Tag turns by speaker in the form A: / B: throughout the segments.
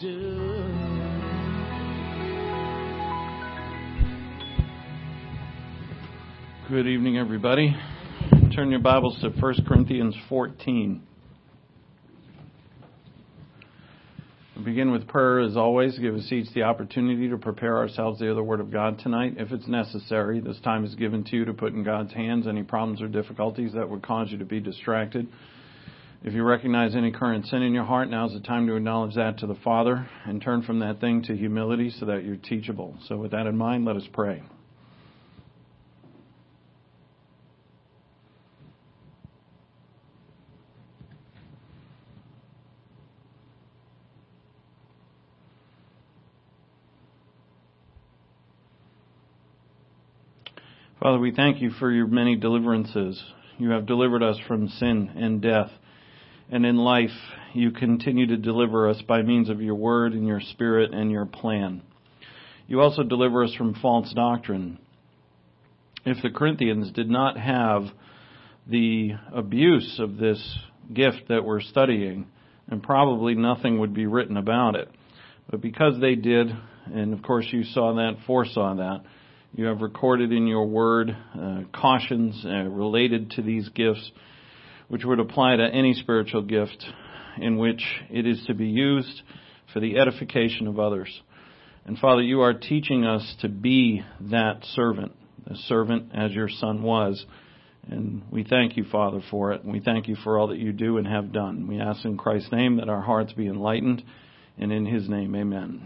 A: do.
B: Good evening, everybody. Turn your Bibles to 1 Corinthians 14. We'll begin with prayer as always. Give us each the opportunity to prepare ourselves to hear the Word of God tonight. If it's necessary, this time is given to you to put in God's hands any problems or difficulties that would cause you to be distracted. If you recognize any current sin in your heart, now's the time to acknowledge that to the Father and turn from that thing to humility so that you're teachable. So with that in mind, let us pray. Father, we thank you for your many deliverances. You have delivered us from sin and death. And in life, you continue to deliver us by means of your word and your spirit and your plan. You also deliver us from false doctrine. If the Corinthians did not have the abuse of this gift that we're studying, then probably nothing would be written about it. But because they did, and of course you saw that, foresaw that, you have recorded in your word cautions related to these gifts, which would apply to any spiritual gift in which it is to be used for the edification of others. And Father, you are teaching us to be that servant, a servant as your Son was. And we thank you, Father, for it. And we thank you for all that you do and have done. We ask in Christ's name that our hearts be enlightened. And in his name, amen.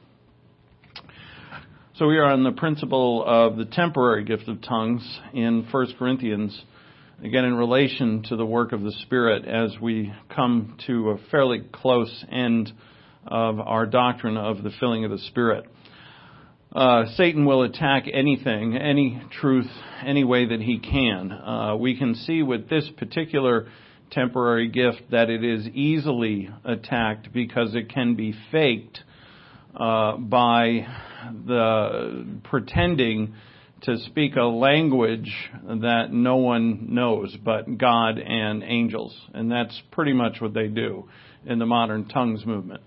B: So we are on the principle of the temporary gift of tongues in 1 Corinthians, again in relation to the work of the Spirit as we come to a fairly close end of our doctrine of the filling of the Spirit. Satan will attack anything, any truth, any way that he can. We can see with this particular temporary gift that it is easily attacked because it can be faked by the pretending to speak a language that no one knows but God and angels. And that's pretty much what they do in the modern tongues movement.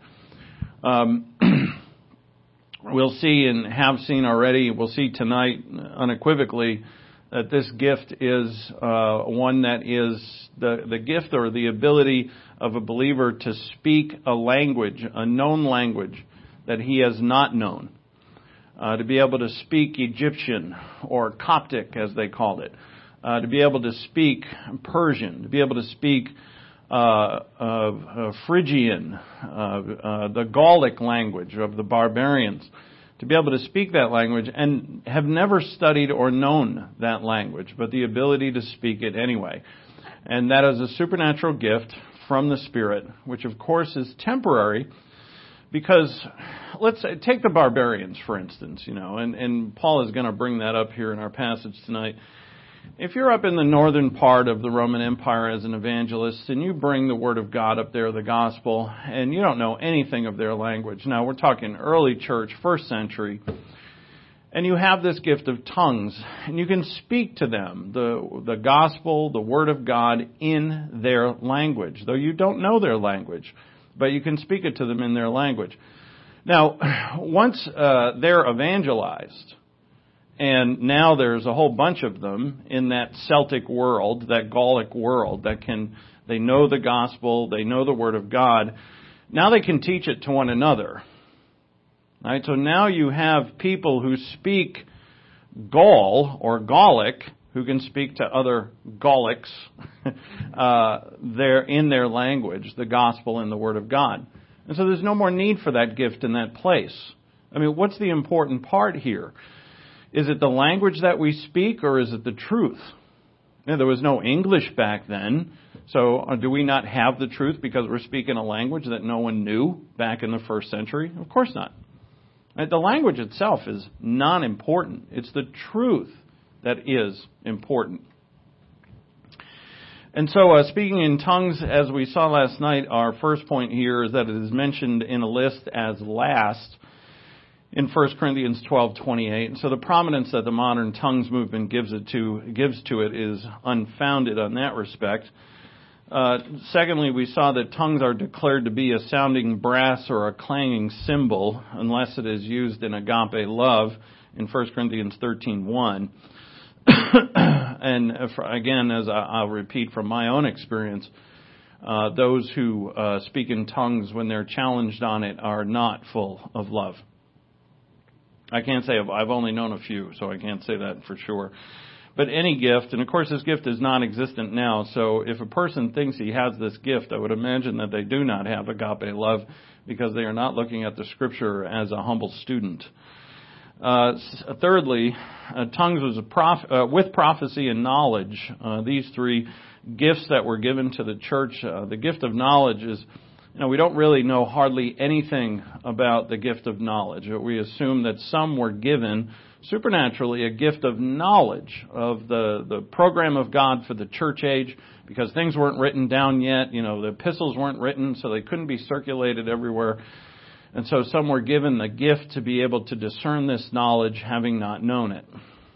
B: We'll see and have seen already, we'll see tonight unequivocally that this gift is one that is the gift or the ability of a believer to speak a language, a known language that he has not known. To be able to speak Egyptian or Coptic, as they called it. To be able to speak Persian. To be able to speak Phrygian, the Gallic language of the barbarians. To be able to speak that language and have never studied or known that language, but the ability to speak it anyway. And that is a supernatural gift from the Spirit, which of course is temporary. Because let's take the barbarians, for instance, and Paul is going to bring that up here in our passage tonight. If you're up in the northern part of the Roman Empire as an evangelist and you bring the Word of God up there, the gospel, and you don't know anything of their language. Now, we're talking early church, first century, and you have this gift of tongues, and you can speak to them, the gospel, the Word of God in their language, though you don't know their language. But you can speak it to them in their language. Now, once they're evangelized, and now there's a whole bunch of them in that Celtic world, that Gallic world, they know the gospel, they know the Word of God. Now they can teach it to one another. Right? So now you have people who speak Gaul or Gallic, who can speak to other Gallics in their language, the gospel and the Word of God. And so there's no more need for that gift in that place. I mean, what's the important part here? Is it the language that we speak or is it the truth? Now, there was no English back then, so do we not have the truth because we're speaking a language that no one knew back in the first century? Of course not. The language itself is non-important. It's the truth that is important. And so speaking in tongues, as we saw last night, our first point here is that it is mentioned in a list as last in 1 Corinthians 12:28. And so the prominence that the modern tongues movement gives to it is unfounded on that respect. Secondly, we saw that tongues are declared to be a sounding brass or a clanging cymbal unless it is used in agape love in 1 Corinthians 13:1. And again, as I'll repeat from my own experience, those who speak in tongues when they're challenged on it are not full of love. I can't say, I've only known a few, so I can't say that for sure. But any gift, and of course this gift is non-existent now, so if a person thinks he has this gift, I would imagine that they do not have agape love because they are not looking at the Scripture as a humble student. Thirdly, tongues was with prophecy and knowledge. These three gifts that were given to the church. The gift of knowledge is, we don't really know hardly anything about the gift of knowledge. We assume that some were given supernaturally a gift of knowledge of the program of God for the church age, because things weren't written down yet. The epistles weren't written, so they couldn't be circulated everywhere. And so some were given the gift to be able to discern this knowledge, having not known it.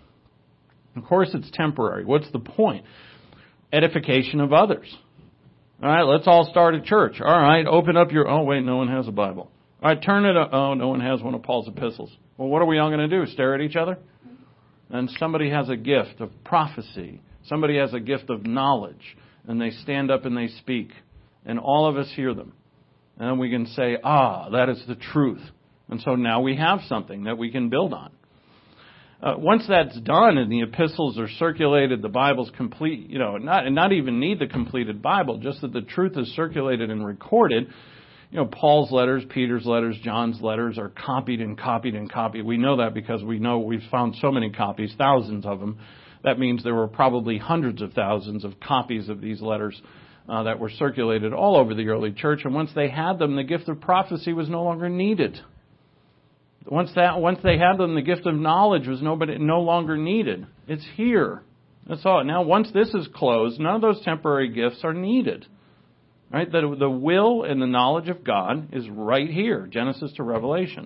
B: Of course, it's temporary. What's the point? Edification of others. All right, let's all start a church. All right, open up your... Oh, wait, no one has a Bible. All right, turn it up. Oh, no one has one of Paul's epistles. Well, what are we all going to do? Stare at each other? And somebody has a gift of prophecy. Somebody has a gift of knowledge. And they stand up and they speak. And all of us hear them. And then we can say, that is the truth. And so now we have something that we can build on. Once that's done and the epistles are circulated, the Bible's complete, not even need the completed Bible, just that the truth is circulated and recorded. Paul's letters, Peter's letters, John's letters are copied and copied and copied. We know that because we've found so many copies, thousands of them. That means there were probably hundreds of thousands of copies of these letters that were circulated all over the early church. And once they had them, the gift of prophecy was no longer needed. Once they had them, the gift of knowledge was no longer needed. It's here. That's all. Now, once this is closed, none of those temporary gifts are needed. Right? The will and the knowledge of God is right here, Genesis to Revelation.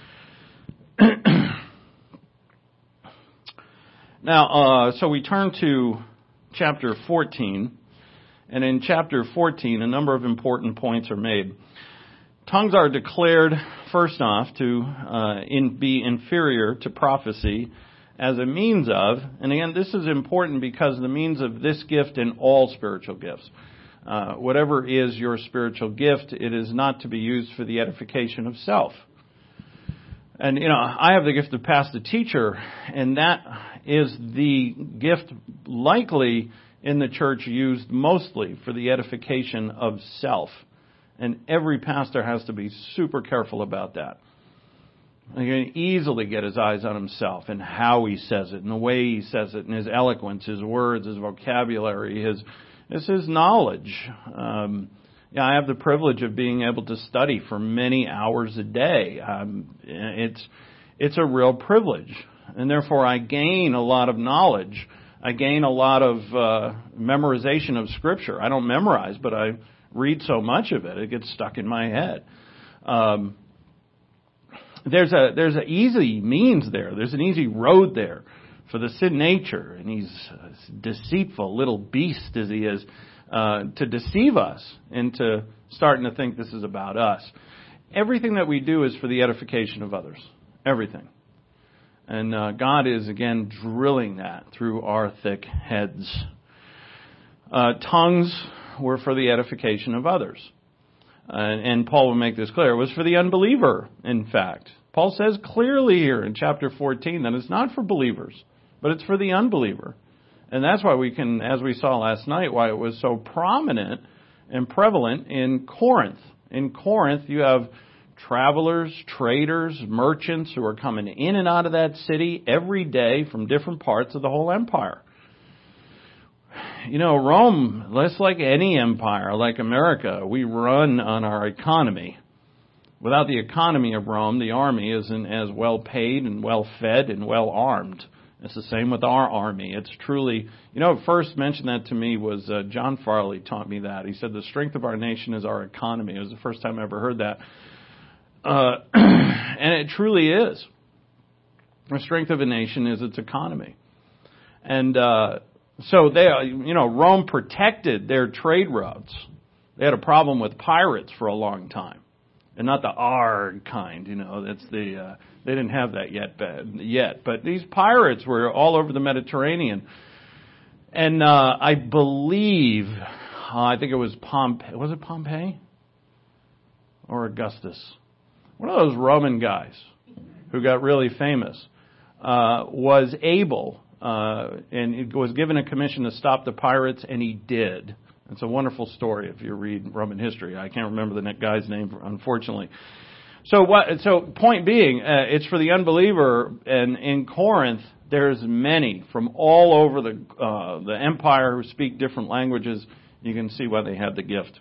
B: Now, so we turn to chapter 14, and in chapter 14, a number of important points are made. Tongues are declared, first off, to be inferior to prophecy as a means of, and again, this is important because the means of this gift in all spiritual gifts. Whatever is your spiritual gift, it is not to be used for the edification of self. And, I have the gift of pastor teacher, and that is the gift likely in the church used mostly for the edification of self. And every pastor has to be super careful about that. He can easily get his eyes on himself and how he says it, and the way he says it, and his eloquence, his words, his vocabulary, his knowledge. I have the privilege of being able to study for many hours a day. It's a real privilege, and therefore I gain a lot of knowledge. I gain a lot of memorization of Scripture. I don't memorize, but I read so much of it, it gets stuck in my head. There's an easy means there. There's an easy road there for the sin nature, and he's a deceitful little beast as he is, to deceive us into starting to think this is about us. Everything that we do is for the edification of others. Everything. And God is, again, drilling that through our thick heads. Tongues were for the edification of others. And Paul will make this clear. It was for the unbeliever, in fact. Paul says clearly here in chapter 14 that it's not for believers, but it's for the unbeliever. And that's why we can, as we saw last night, why it was so prominent and prevalent in Corinth. In Corinth, you have travelers, traders, merchants who are coming in and out of that city every day from different parts of the whole empire. Rome, less like any empire, like America, we run on our economy. Without the economy of Rome, the army isn't as well paid and well fed and well armed. It's the same with our army. It's truly, first mentioned that to me was John Farley taught me that. He said the strength of our nation is our economy. It was the first time I ever heard that. And it truly is. The strength of a nation is its economy. And So Rome protected their trade routes. They had a problem with pirates for a long time, and not the arg kind. That's they didn't have that yet. But these pirates were all over the Mediterranean, and I believe, I think it was Pompey. Was it Pompey or Augustus? One of those Roman guys who got really famous was able. And he was given a commission to stop the pirates, and he did. It's a wonderful story if you read Roman history. I can't remember the guy's name, unfortunately. So point being, it's for the unbeliever, and in Corinth, there's many from all over the empire who speak different languages. You can see why they had the gift.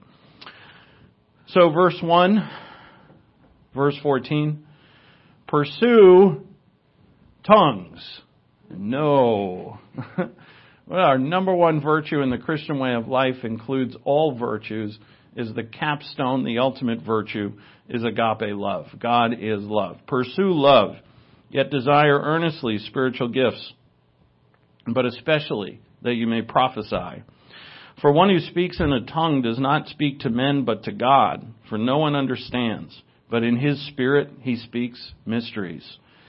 B: So verse 1, verse 14, pursue tongues. No. Well, our number one virtue in the Christian way of life includes all virtues, is the capstone, the ultimate virtue, is agape love. God is love. Pursue love, yet desire earnestly spiritual gifts, but especially that you may prophesy. For one who speaks in a tongue does not speak to men but to God, for no one understands, but in his spirit he speaks mysteries.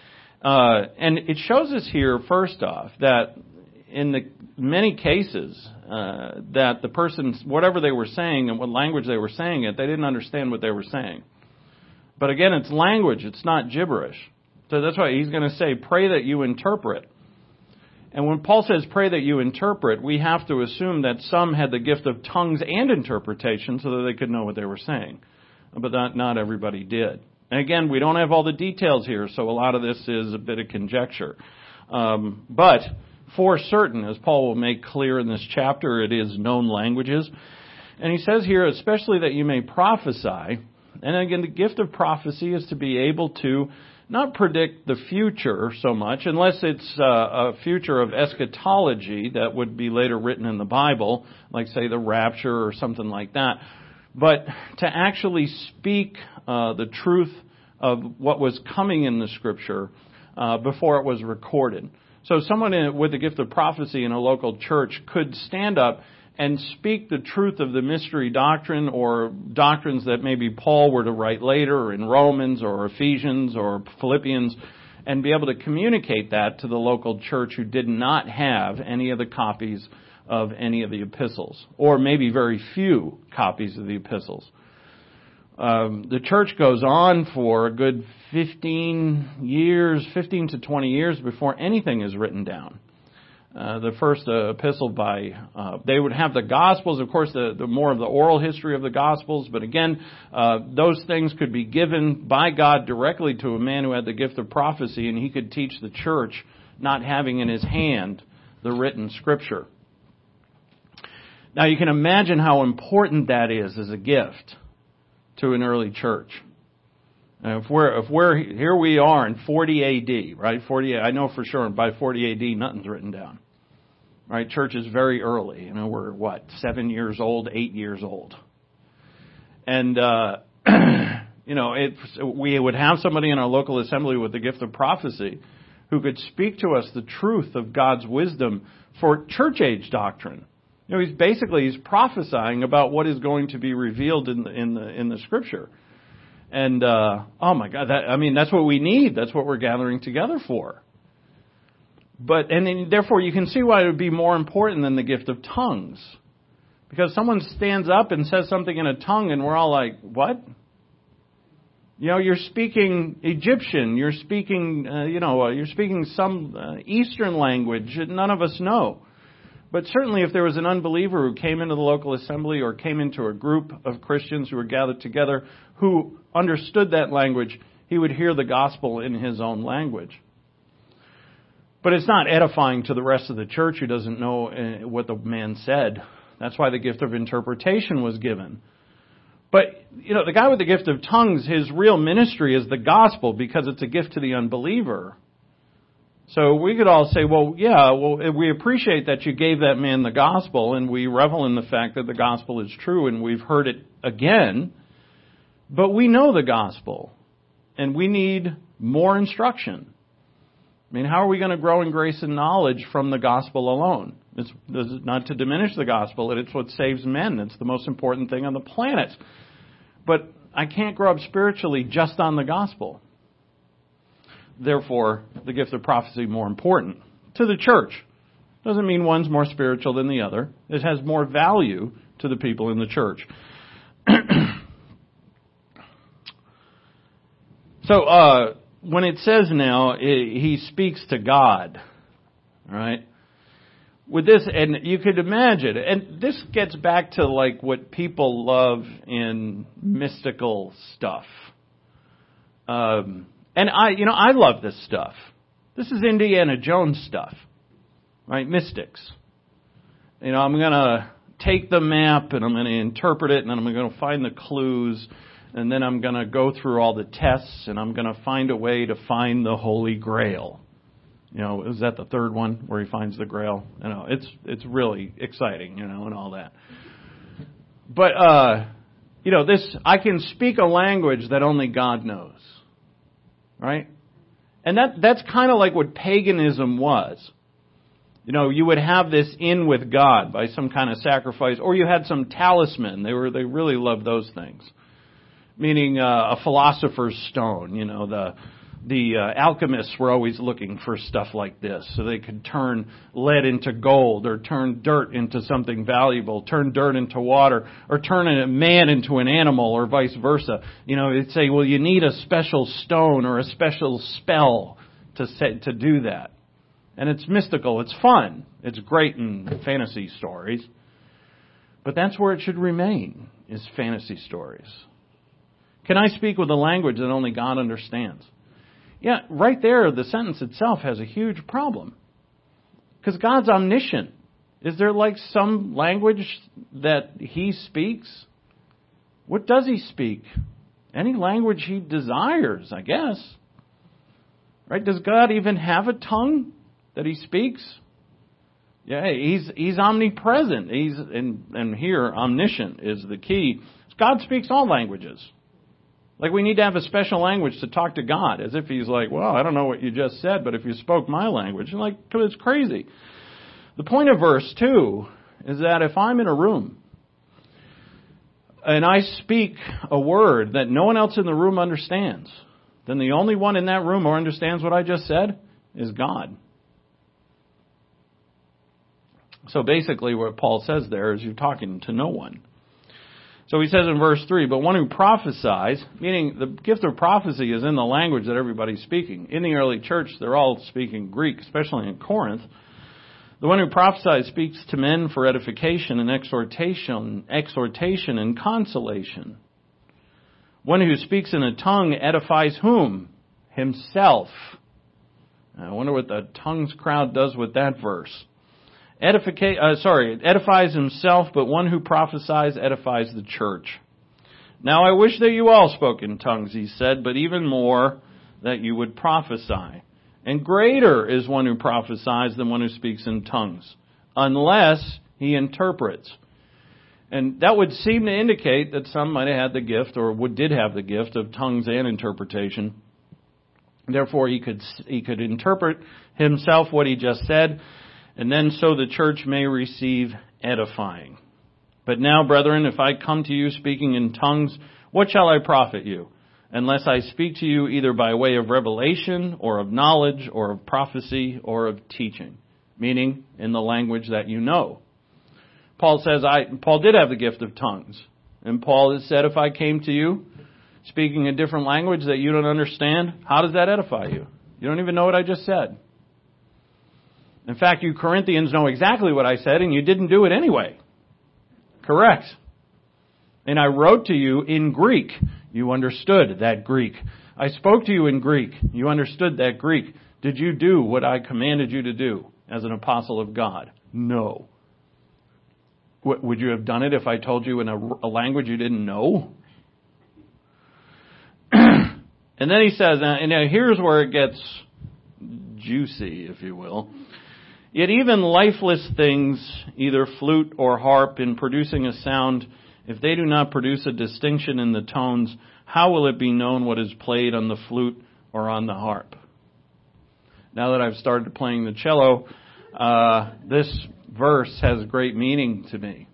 B: And it shows us here, first off, that in the many cases that the person, whatever they were saying and what language they were saying it, they didn't understand what they were saying. But again, it's language. It's not gibberish. So that's why he's going to say, pray that you interpret. And when Paul says pray that you interpret, we have to assume that some had the gift of tongues and interpretation so that they could know what they were saying. But not everybody did. And again, we don't have all the details here, so a lot of this is a bit of conjecture. But for certain, as Paul will make clear in this chapter, it is known languages. And he says here, especially that you may prophesy. And again, the gift of prophecy is to be able to not predict the future so much, unless it's a future of eschatology that would be later written in the Bible, like, say, the rapture or something like that. But to actually speak the truth of what was coming in the Scripture before it was recorded. So someone with the gift of prophecy in a local church could stand up and speak the truth of the mystery doctrine or doctrines that maybe Paul were to write later in Romans or Ephesians or Philippians, and be able to communicate that to the local church who did not have any of the copies of any of the epistles, or maybe very few copies of the epistles. The church goes on for a good 15 to 20 years before anything is written down. The first epistle they would have the Gospels, of course, the more of the oral history of the Gospels, but again, those things could be given by God directly to a man who had the gift of prophecy, and he could teach the church, not having in his hand the written Scripture. Now you can imagine how important that is as a gift to an early church. And if we're here, we are in 40 A.D., right? 40. I know for sure by 40 A.D. nothing's written down, right? Church is very early. We're 7 years old, 8 years old, and we would have somebody in our local assembly with the gift of prophecy who could speak to us the truth of God's wisdom for church age doctrine. He's prophesying about what is going to be revealed in the Scripture. And, oh my God, that's what we need. That's what we're gathering together for. Therefore you can see why it would be more important than the gift of tongues. Because someone stands up and says something in a tongue and we're all like, what? You're speaking Egyptian, you're speaking, you're speaking some Eastern language that none of us know. But certainly if there was an unbeliever who came into the local assembly or came into a group of Christians who were gathered together who understood that language, he would hear the gospel in his own language. But it's not edifying to the rest of the church who doesn't know what the man said. That's why the gift of interpretation was given. But, the guy with the gift of tongues, his real ministry is the gospel because it's a gift to the unbeliever. So we could all say, we appreciate that you gave that man the gospel, and we revel in the fact that the gospel is true, and we've heard it again. But we know the gospel, and we need more instruction. I mean, how are we going to grow in grace and knowledge from the gospel alone? It's not to diminish the gospel. It's what saves men. It's the most important thing on the planet. But I can't grow up spiritually just on the gospel. Therefore, the gift of prophecy more important to the church. Doesn't mean one's more spiritual than the other. It has more value to the people in the church. So, when it says now, he speaks to God, right? With this, and you could imagine, and this gets back to like what people love in mystical stuff. And I love this stuff. This is Indiana Jones stuff, right? Mystics. I'm going to take the map and I'm going to interpret it and then I'm going to find the clues. And then I'm going to go through all the tests, and I'm going to find a way to find the Holy Grail. Is that the third one where he finds the Grail? It's really exciting, and all that. But I can speak a language that only God knows, right? And that's kind of like what paganism was. You would have this in with God by some kind of sacrifice, or you had some talisman. They really loved those things. Meaning a philosopher's stone. The alchemists were always looking for stuff like this, so they could turn lead into gold, or turn dirt into something valuable, turn dirt into water, or turn a man into an animal, or vice versa. It'd say, well, you need a special stone or a special spell to do that. And it's mystical. It's fun. It's great in fantasy stories. But that's where it should remain, is fantasy stories. Can I speak with a language that only God understands? Yeah, right there, the sentence itself has a huge problem. Because God's omniscient. Is there like some language that He speaks? What does He speak? Any language He desires, I guess. Right? Does God even have a tongue that He speaks? Yeah, He's omnipresent. And here, omniscient is the key. God speaks all languages. Like we need to have a special language to talk to God, as if He's like, well, I don't know what you just said, but if you spoke my language, you're like, it's crazy. The point of verse 2 is that if I'm in a room and I speak a word that no one else in the room understands, then the only one in that room who understands what I just said is God. So basically what Paul says there is you're talking to no one. So he says in verse 3, but one who prophesies, meaning the gift of prophecy is in the language that everybody's speaking. In the early church, they're all speaking Greek, especially in Corinth. The one who prophesies speaks to men for edification and exhortation and consolation. One who speaks in a tongue edifies whom? Himself. I wonder what the tongues crowd does with that verse. Edifies himself, but one who prophesies edifies the church. Now I wish that you all spoke in tongues, he said, but even more that you would prophesy. And greater is one who prophesies than one who speaks in tongues, unless he interprets. And that would seem to indicate that some might have had the gift, or did have the gift of tongues and interpretation. Therefore, he could interpret himself what he just said, and then so the church may receive edifying. But now, brethren, if I come to you speaking in tongues, what shall I profit you? Unless I speak to you either by way of revelation, or of knowledge, or of prophecy, or of teaching. Meaning, in the language that you know. Paul says, Paul did have the gift of tongues. And Paul has said, if I came to you speaking a different language that you don't understand, how does that edify you? You don't even know what I just said. In fact, you Corinthians know exactly what I said, and you didn't do it anyway. Correct. And I wrote to you in Greek. You understood that Greek. I spoke to you in Greek. You understood that Greek. Did you do what I commanded you to do as an apostle of God? No. Would you have done it if I told you in a language you didn't know? And then he says, and now here's where it gets juicy, if you will. Yet even lifeless things, either flute or harp, in producing a sound, if they do not produce a distinction in the tones, how will it be known what is played on the flute or on the harp? Now that I've started playing the cello, this verse has great meaning to me.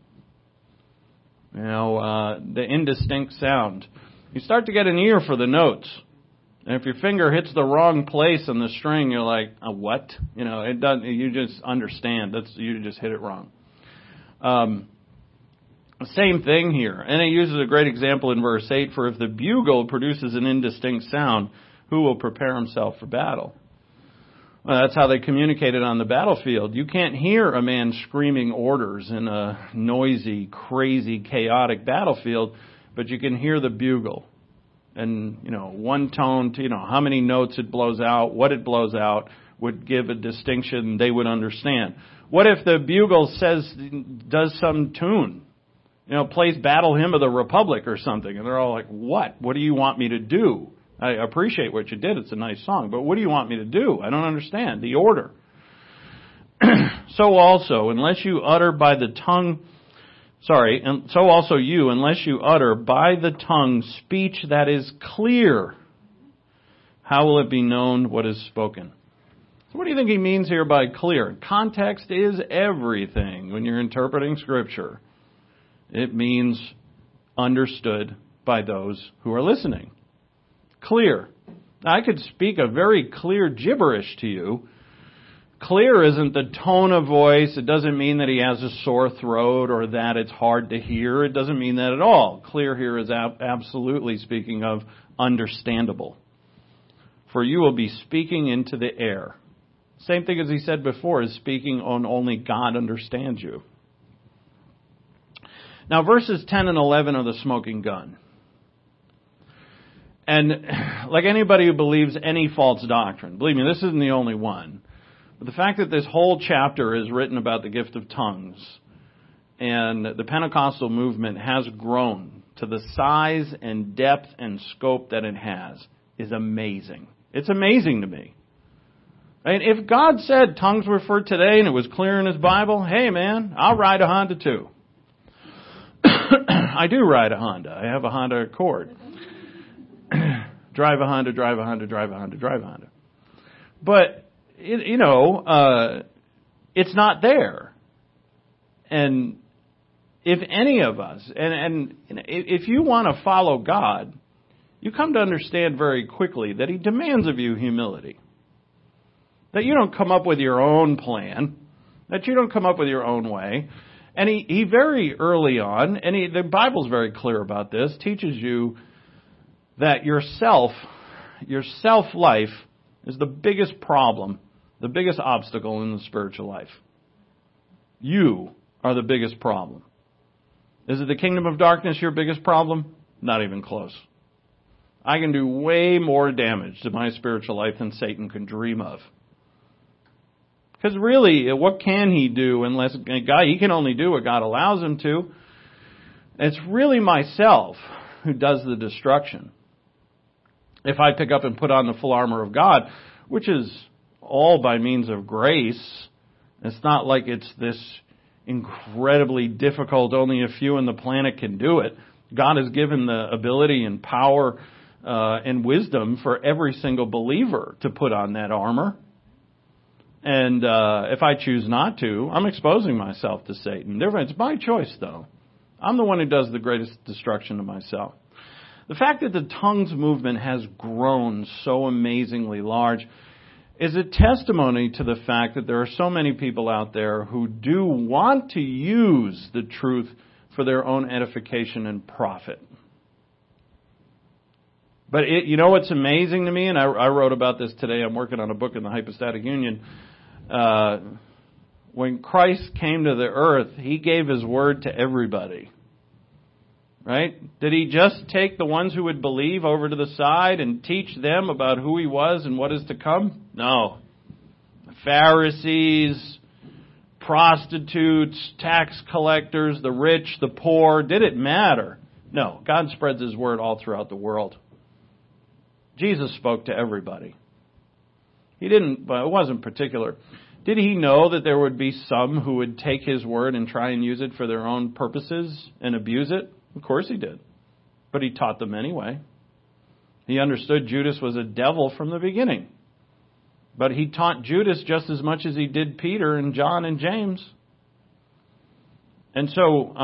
B: The indistinct sound. You start to get an ear for the notes. And if your finger hits the wrong place on the string, you're like, what? It doesn't. You just understand. You just hit it wrong. Same thing here. And it uses a great example in verse 8, for if the bugle produces an indistinct sound, who will prepare himself for battle? Well, that's how they communicated on the battlefield. You can't hear a man screaming orders in a noisy, crazy, chaotic battlefield, but you can hear the bugle. And, one tone to, how many notes it blows out, what it blows out, would give a distinction they would understand. What if the bugle does some tune? Plays Battle Hymn of the Republic or something, and they're all like, what? What do you want me to do? I appreciate what you did. It's a nice song, but what do you want me to do? I don't understand the order. So also, unless you utter by the tongue, and so also you, unless you utter by the tongue speech that is clear, how will it be known what is spoken? So what do you think he means here by clear? Context is everything when you're interpreting Scripture. It means understood by those who are listening. Clear. Now, I could speak a very clear gibberish to you. Clear isn't the tone of voice. It doesn't mean that he has a sore throat or that it's hard to hear. It doesn't mean that at all. Clear here is absolutely speaking of understandable. For you will be speaking into the air. Same thing as he said before, is speaking on only God understands you. Now, verses 10 and 11 are the smoking gun. And like anybody who believes any false doctrine, believe me, this isn't the only one. But the fact that this whole chapter is written about the gift of tongues and the Pentecostal movement has grown to the size and depth and scope that it has is amazing. It's amazing to me. And if God said tongues were for today and it was clear in His Bible, hey man, I'll ride a Honda too. I do ride a Honda. I have a Honda Accord. Drive a Honda, drive a Honda, drive a Honda, drive a Honda. But, it's not there. And if any of us, and if you want to follow God, you come to understand very quickly that He demands of you humility. That you don't come up with your own plan, that you don't come up with your own way. And he very early on, and the Bible's very clear about this, teaches you that your self-life is the biggest problem, the biggest obstacle in the spiritual life. You are the biggest problem. Is it the kingdom of darkness your biggest problem? Not even close. I can do way more damage to my spiritual life than Satan can dream of. Because really, what can he do unless he can only do what God allows him to? It's really myself who does the destruction. If I pick up and put on the full armor of God, which is all by means of grace, it's not like it's this incredibly difficult, only a few on the planet can do it. God has given the ability and power and wisdom for every single believer to put on that armor. And if I choose not to, I'm exposing myself to Satan. It's my choice, though. I'm the one who does the greatest destruction to myself. The fact that the tongues movement has grown so amazingly large is a testimony to the fact that there are so many people out there who do want to use the truth for their own edification and profit. But what's amazing to me, and I wrote about this today, I'm working on a book in the Hypostatic Union. When Christ came to the earth, He gave His word to everybody. Right? Did He just take the ones who would believe over to the side and teach them about who He was and what is to come? No. Pharisees, prostitutes, tax collectors, the rich, the poor, did it matter? No. God spreads His word all throughout the world. Jesus spoke to everybody. He didn't, but it wasn't particular. Did He know that there would be some who would take His word and try and use it for their own purposes and abuse it? Of course He did. But He taught them anyway. He understood Judas was a devil from the beginning. But he taught Judas just as much as he did Peter and John and James. And so,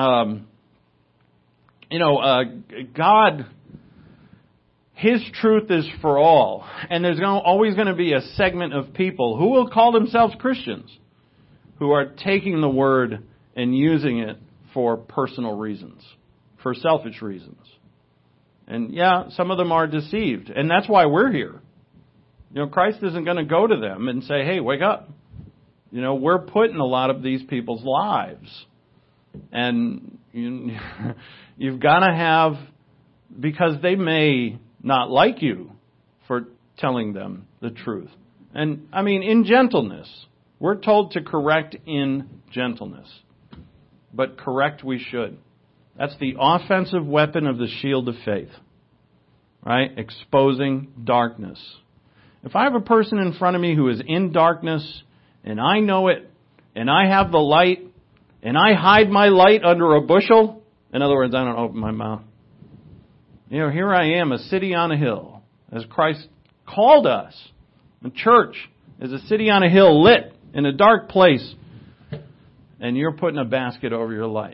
B: God, His truth is for all. And there's always going to be a segment of people who will call themselves Christians, who are taking the Word and using it for personal reasons, for selfish reasons. And some of them are deceived. And that's why we're here. Christ isn't going to go to them and say, hey, wake up. We're put in a lot of these people's lives. And you've got to have, because they may not like you for telling them the truth. And, in gentleness. We're told to correct in gentleness. But correct we should. That's the offensive weapon of the shield of faith. Right? Exposing darkness. If I have a person in front of me who is in darkness, and I know it, and I have the light, and I hide my light under a bushel, in other words, I don't open my mouth. Here I am, a city on a hill, as Christ called us. The church is a city on a hill lit in a dark place, and you're putting a basket over your light.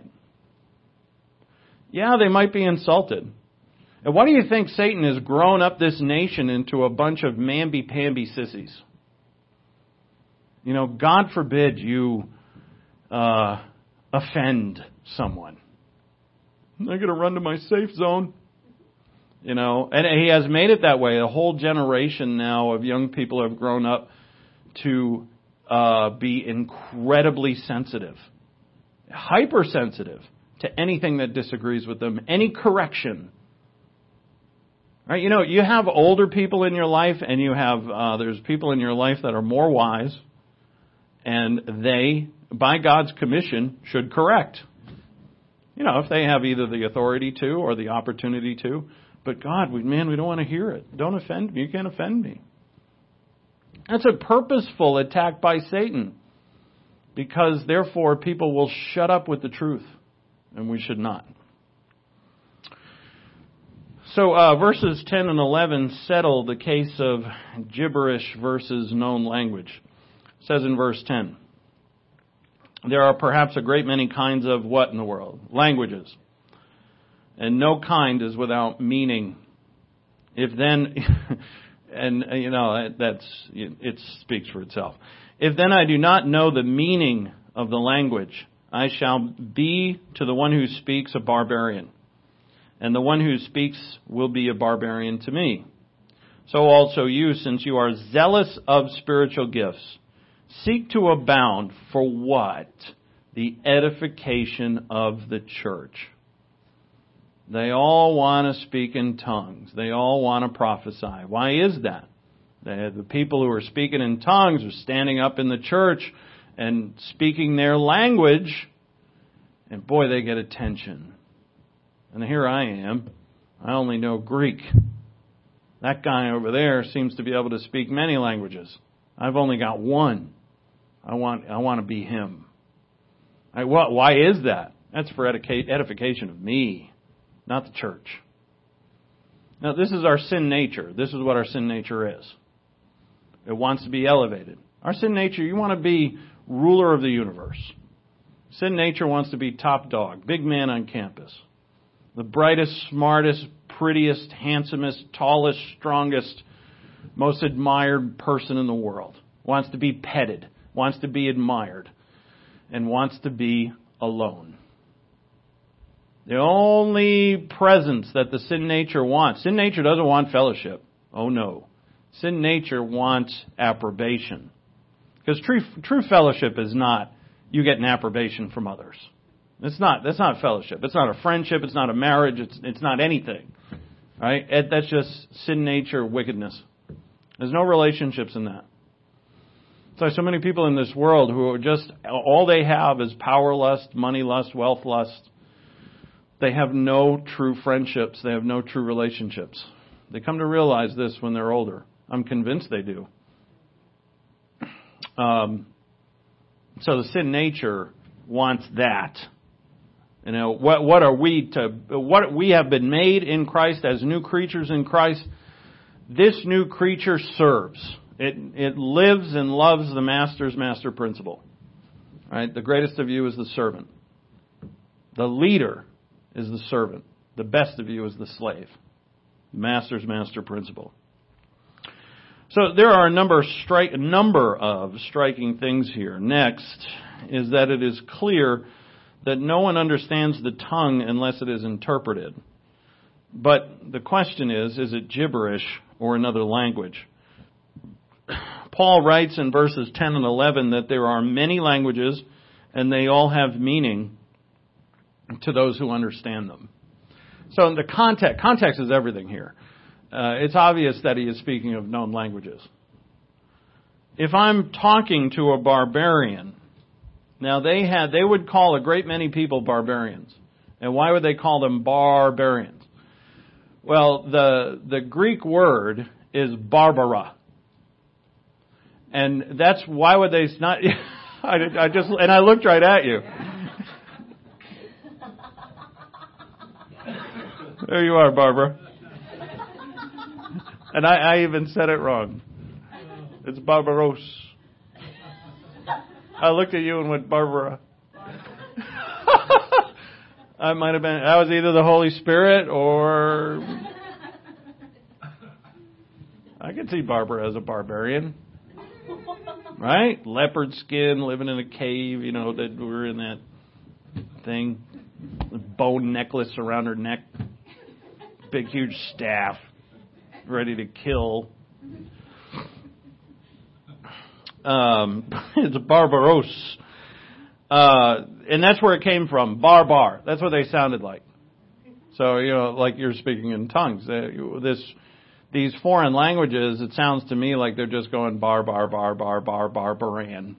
B: They might be insulted. And why do you think Satan has grown up this nation into a bunch of mamby-pamby sissies? God forbid you offend someone. I'm going to run to my safe zone. And he has made it that way. A whole generation now of young people have grown up to be incredibly sensitive, hypersensitive to anything that disagrees with them, any correction. Right? You have older people in your life, and you have there's people in your life that are more wise, and they, by God's commission, should correct. If they have either the authority to or the opportunity to. But God, we don't want to hear it. Don't offend me. You can't offend me. That's a purposeful attack by Satan, because therefore people will shut up with the truth, and we should not. So verses 10 and 11 settle the case of gibberish versus known language. It says in verse 10, there are perhaps a great many kinds of what in the world? Languages. And no kind is without meaning. If then, it speaks for itself. If then I do not know the meaning of the language, I shall be to the one who speaks a barbarian. And the one who speaks will be a barbarian to me. So also you, since you are zealous of spiritual gifts, seek to abound for what? The edification of the church. They all want to speak in tongues. They all want to prophesy. Why is that? The people who are speaking in tongues are standing up in the church and speaking their language, and boy, they get attention. And here I am. I only know Greek. That guy over there seems to be able to speak many languages. I've only got one. I want to be him. Why is that? That's for edification of me, not the church. Now, this is our sin nature. This is what our sin nature is. It wants to be elevated. Our sin nature, you want to be ruler of the universe. Sin nature wants to be top dog, big man on campus. The brightest, smartest, prettiest, handsomest, tallest, strongest, most admired person in the world. Wants to be petted, wants to be admired, and wants to be alone. The only presence that the sin nature wants. Sin nature doesn't want fellowship. Oh no. Sin nature wants approbation. Because true fellowship is not you get an approbation from others. That's not fellowship. It's not a friendship. It's not a marriage. It's not anything. Right? That's just sin nature, wickedness. There's no relationships in that. So many people in this world who are just, all they have is power lust, money lust, wealth lust. They have no true friendships. They have no true relationships. They come to realize this when they're older. I'm convinced they do. So the sin nature wants that. What we have been made in Christ as new creatures in Christ. This new creature serves. It lives and loves the master's master principle. Right? The greatest of you is the servant. The leader is the servant. The best of you is the slave. Master's master principle. So there are a number of striking things here. Next is that it is clear that no one understands the tongue unless it is interpreted. But the question is it gibberish or another language? Paul writes in verses 10 and 11 that there are many languages and they all have meaning to those who understand them. So the context is everything here. It's obvious that he is speaking of known languages. If I'm talking to a barbarian, now they would call a great many people barbarians. And why would they call them barbarians? Well, the Greek word is barbara. And that's why would they not I looked right at you. There you are, Barbara. And I even said it wrong. It's Barbaros. I looked at you and went, Barbara. I might have been, that was either the Holy Spirit or I could see Barbara as a barbarian. Right? Leopard skin, living in a cave, that we were in that thing. Bone necklace around her neck. Big, huge staff. Ready to kill. It's Barbaros. And that's where it came from. Barbar. That's what they sounded like. So, like you're speaking in tongues. These foreign languages, it sounds to me like they're just going barbaran,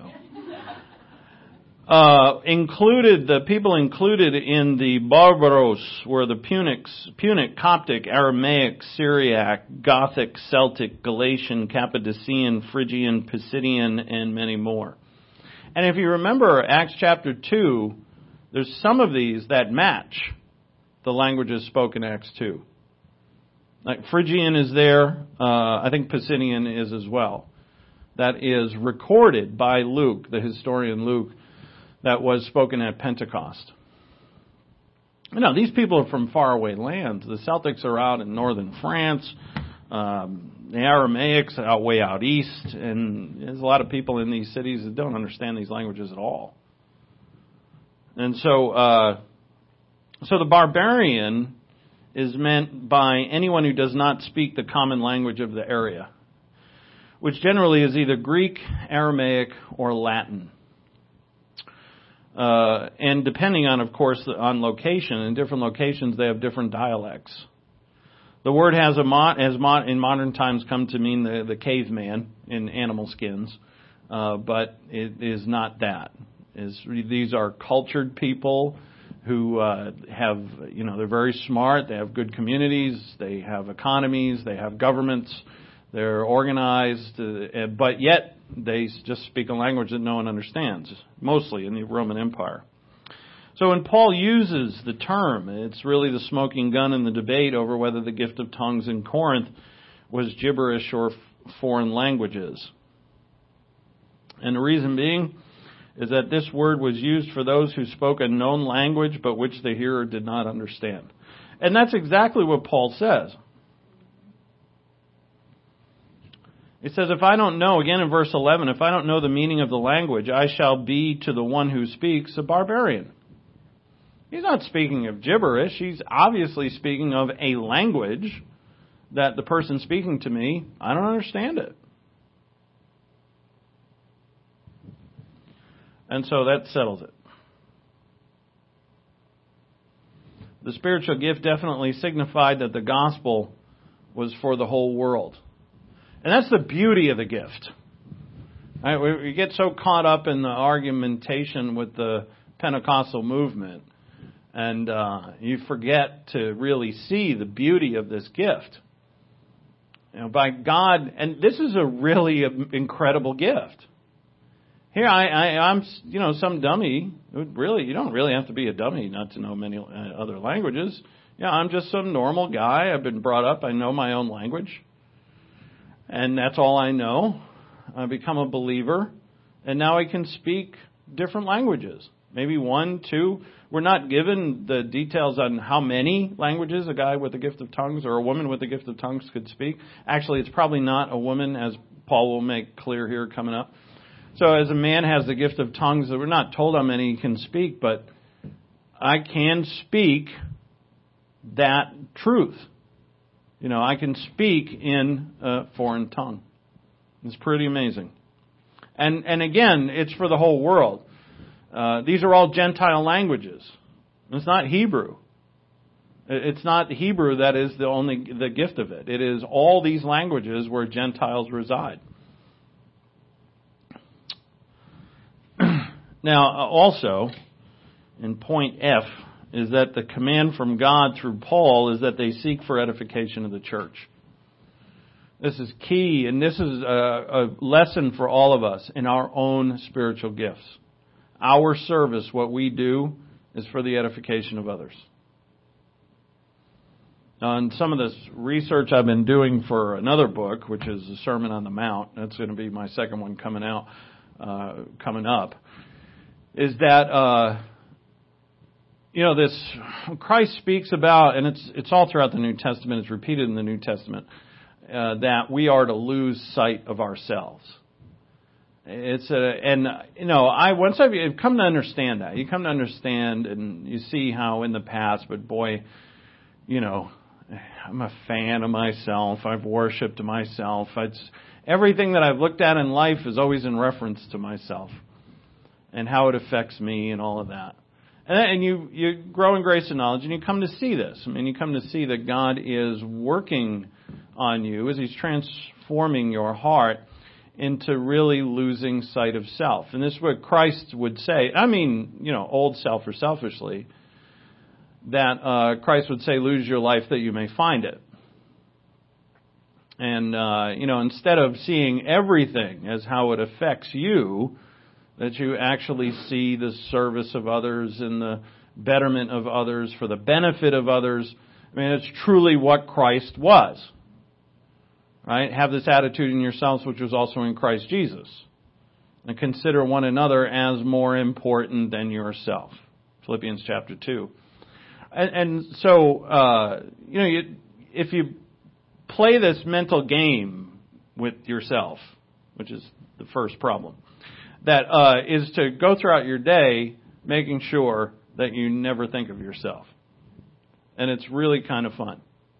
B: The people included in the Barbaros were the Punic, Coptic, Aramaic, Syriac, Gothic, Celtic, Galatian, Cappadocian, Phrygian, Pisidian, and many more. And if you remember Acts chapter 2, there's some of these that match the languages spoken in Acts 2. Like Phrygian is there, I think Pisidian is as well. That is recorded by Luke, the historian Luke, that was spoken at Pentecost. These people are from faraway lands. The Celtics are out in northern France. The Aramaics are way out east. And there's a lot of people in these cities that don't understand these languages at all. And so the barbarian is meant by anyone who does not speak the common language of the area, which generally is either Greek, Aramaic, or Latin. And depending on, of course, on location, in different locations they have different dialects. The word has in modern times come to mean the caveman in animal skins, but it is not that. These are cultured people who have, they're very smart, they have good communities, they have economies, they have governments, they're organized, but yet they just speak a language that no one understands, mostly in the Roman Empire. So when Paul uses the term, it's really the smoking gun in the debate over whether the gift of tongues in Corinth was gibberish or foreign languages. And the reason being is that this word was used for those who spoke a known language but which the hearer did not understand. And that's exactly what Paul says. It says, if I don't know, again in verse 11, if I don't know the meaning of the language, I shall be to the one who speaks a barbarian. He's not speaking of gibberish. He's obviously speaking of a language that the person speaking to me, I don't understand it. And so that settles it. The spiritual gift definitely signified that the gospel was for the whole world. And that's the beauty of the gift. Right? We get so caught up in the argumentation with the Pentecostal movement, and you forget to really see the beauty of this gift. By God, and this is a really incredible gift. Here I'm, some dummy. You don't really have to be a dummy not to know many other languages. I'm just some normal guy. I've been brought up. I know my own language. And that's all I know. I become a believer. And now I can speak different languages. Maybe 1, 2. We're not given the details on how many languages a guy with the gift of tongues or a woman with the gift of tongues could speak. Actually, it's probably not a woman, as Paul will make clear here coming up. So as a man has the gift of tongues, we're not told how many he can speak, but I can speak that truth. I can speak in a foreign tongue. It's pretty amazing. And again, it's for the whole world. These are all Gentile languages. It's not Hebrew. It's not Hebrew that is the gift of it. It is all these languages where Gentiles reside. Now, also, in point F, is that the command from God through Paul is that they seek for edification of the church. This is key, and this is a lesson for all of us in our own spiritual gifts. Our service, what we do, is for the edification of others. On some of this research I've been doing for another book, which is the Sermon on the Mount, that's going to be my second one coming up, is that this Christ speaks about, and it's all throughout the New Testament. It's repeated in the New Testament that we are to lose sight of ourselves. Once I've come to understand that, you come to understand, and you see how in the past, but boy, I'm a fan of myself. I've worshipped myself. Everything that I've looked at in life is always in reference to myself and how it affects me and all of that. And you grow in grace and knowledge, and you come to see this. You come to see that God is working on you as He's transforming your heart into really losing sight of self. And this is what Christ would say. Old self or selfishly, that Christ would say, lose your life that you may find it. And, instead of seeing everything as how it affects you, that you actually see the service of others and the betterment of others for the benefit of others. It's truly what Christ was. Right? Have this attitude in yourselves which was also in Christ Jesus. And consider one another as more important than yourself. Philippians chapter 2. So, if you play this mental game with yourself, which is the first problem, that is to go throughout your day making sure that you never think of yourself. And it's really kind of fun.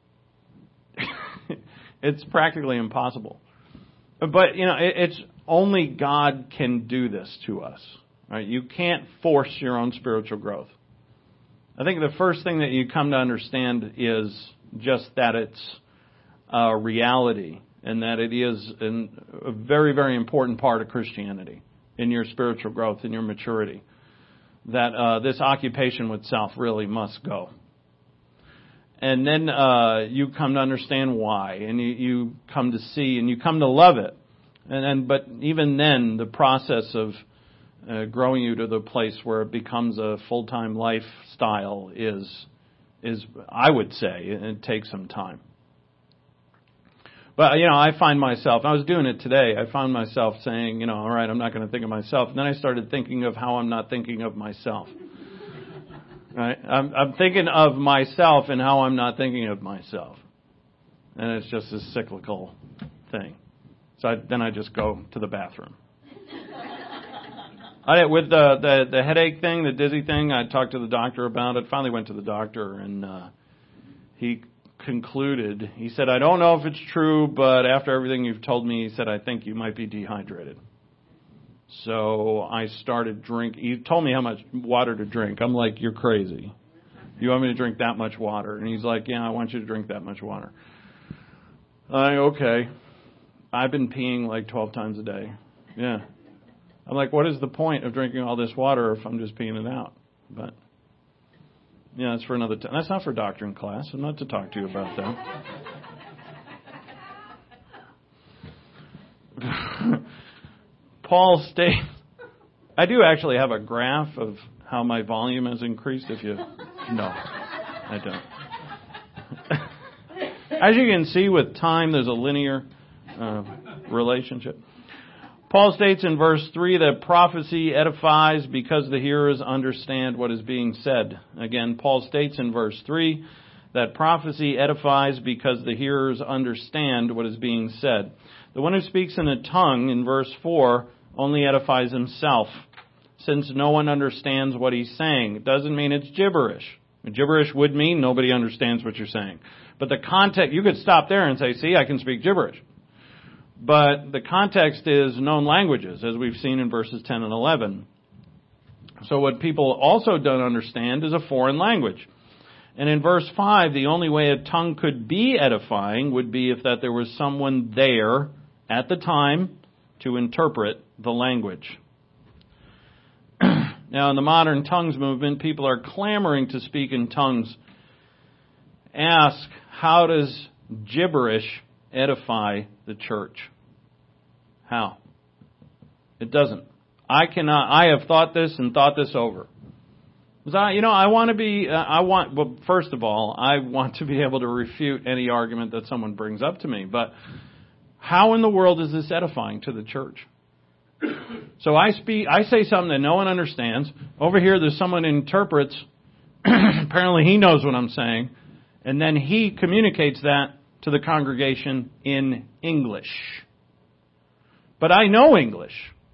B: It's practically impossible. But, it's only God can do this to us. Right? You can't force your own spiritual growth. I think the first thing that you come to understand is just that it's a reality and that it is a very, very important part of Christianity in your spiritual growth, in your maturity, that this occupation with self really must go. And then you come to understand why, and you come to see, and you come to love it. But even then, the process of growing you to the place where it becomes a full-time lifestyle is I would say, it takes some time. But, I find myself, I was doing it today, I found myself saying, all right, I'm not going to think of myself. And then I started thinking of how I'm not thinking of myself. Right? I'm thinking of myself and how I'm not thinking of myself. And it's just a cyclical thing. So then I just go to the bathroom. With the headache thing, the dizzy thing, I talked to the doctor about it. Finally went to the doctor, and he concluded, he said, I don't know if it's true, but after everything you've told me, he said, I think you might be dehydrated. So I started drinking. He told me how much water to drink. I'm like, you're crazy. You want me to drink that much water? And he's like, yeah, I want you to drink that much water. Okay. I've been peeing like 12 times a day. Yeah. I'm like, what is the point of drinking all this water if I'm just peeing it out? But, that's for another time. That's not for doctrine class. I'm not to talk to you about that. Paul states, I do actually have a graph of how my volume has increased no, I don't. As you can see with time, there's a linear relationship. Paul states in verse 3 that prophecy edifies because the hearers understand what is being said. Again, Paul states in verse 3 that prophecy edifies because the hearers understand what is being said. The one who speaks in a tongue, in verse 4, only edifies himself, since no one understands what he's saying. It doesn't mean it's gibberish. Gibberish would mean nobody understands what you're saying. But the context, you could stop there and say, see, I can speak gibberish. But the context is known languages, as we've seen in verses 10 and 11. So what people also don't understand is a foreign language. And in verse 5, the only way a tongue could be edifying would be if that there was someone there at the time to interpret the language. Now, in the modern tongues movement, people are clamoring to speak in tongues. Ask, how does gibberish edify the church? How? It doesn't. I have thought this and thought this over. First of all, I want to be able to refute any argument that someone brings up to me. But how in the world is this edifying to the church? So I say something that no one understands. Over here, there's someone who interprets. Apparently he knows what I'm saying. And then he communicates that to the congregation in English. But I know English.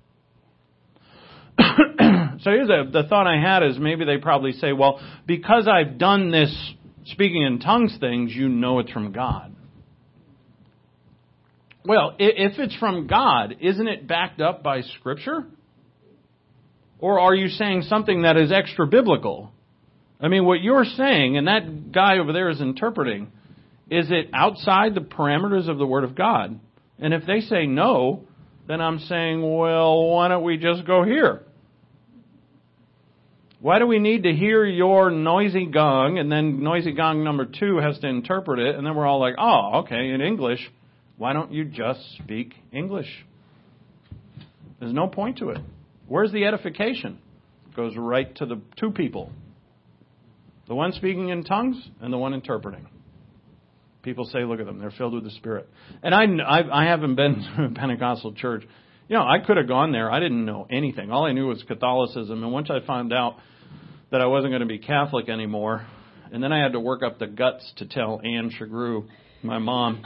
B: So here's the thought I had is maybe they probably say, well, because I've done this speaking in tongues things, you know it's from God. Well, if it's from God, isn't it backed up by Scripture? Or are you saying something that is extra biblical? I mean, what you're saying, and that guy over there is interpreting, is it outside the parameters of the Word of God? And if they say no, then I'm saying, well, why don't we just go here? Why do we need to hear your noisy gong, and then noisy gong number 2 has to interpret it, and then we're all like, oh, okay, in English. Why don't you just speak English? There's no point to it. Where's the edification? It goes right to the two people. The one speaking in tongues and the one interpreting. People say, look at them, they're filled with the Spirit. And I haven't been to a Pentecostal church. You know, I could have gone there. I didn't know anything. All I knew was Catholicism. And once I found out that I wasn't going to be Catholic anymore, and then I had to work up the guts to tell Anne Chagru, my mom,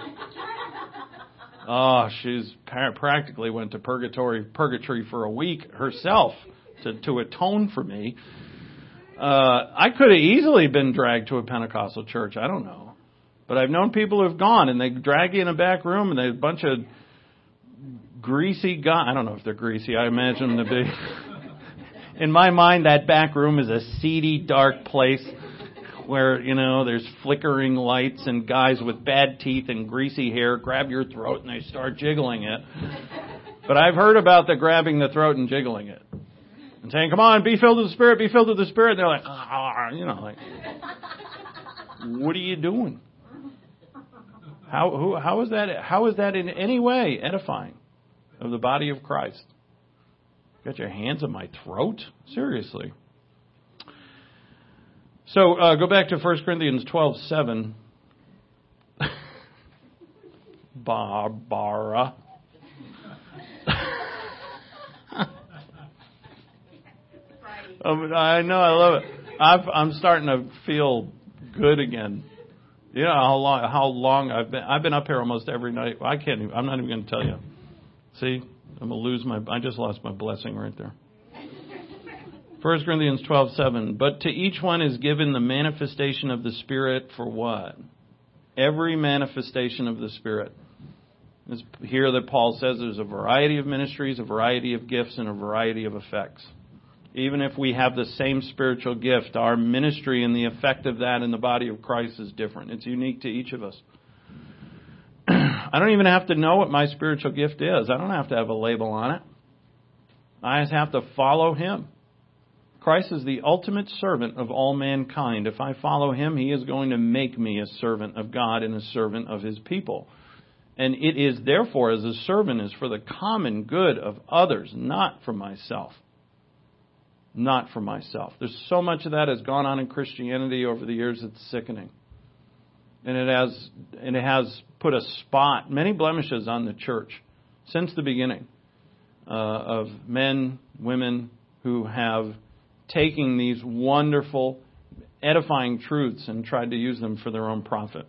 B: she's practically went to purgatory for a week herself to atone for me. I could have easily been dragged to a Pentecostal church. I don't know. But I've known people who have gone, and they drag you in a back room, and there's a bunch of greasy guys. I don't know if they're greasy. I imagine them to be. In my mind, that back room is a seedy, dark place where, you know, there's flickering lights and guys with bad teeth and greasy hair grab your throat and they start jiggling it. But I've heard about the grabbing the throat and jiggling it. And saying, come on, be filled with the Spirit, be filled with the Spirit. And they're like, you know, like, what are you doing? How is that in any way edifying of the body of Christ? Got your hands on my throat? Seriously. So go back to 1 Corinthians 12:7. Barbara. I know, I love it. I'm starting to feel good again. You know how long I've been up here almost every night. I'm not even going to tell you. See, I'm going to lose I just lost my blessing right there. 1 Corinthians 12:7. But to each one is given the manifestation of the Spirit for what? Every manifestation of the Spirit. It's here that Paul says there's a variety of ministries, a variety of gifts, and a variety of effects. Even if we have the same spiritual gift, our ministry and the effect of that in the body of Christ is different. It's unique to each of us. I don't even have to know what my spiritual gift is. I don't have to have a label on it. I just have to follow Him. Christ is the ultimate servant of all mankind. If I follow Him, He is going to make me a servant of God and a servant of His people. And it is therefore, as a servant, is for the common good of others, not for myself. Not for myself. There's so much of that has gone on in Christianity over the years, it's sickening. And it has put a spot, many blemishes on the church since the beginning of men, women who have taken these wonderful, edifying truths and tried to use them for their own profit.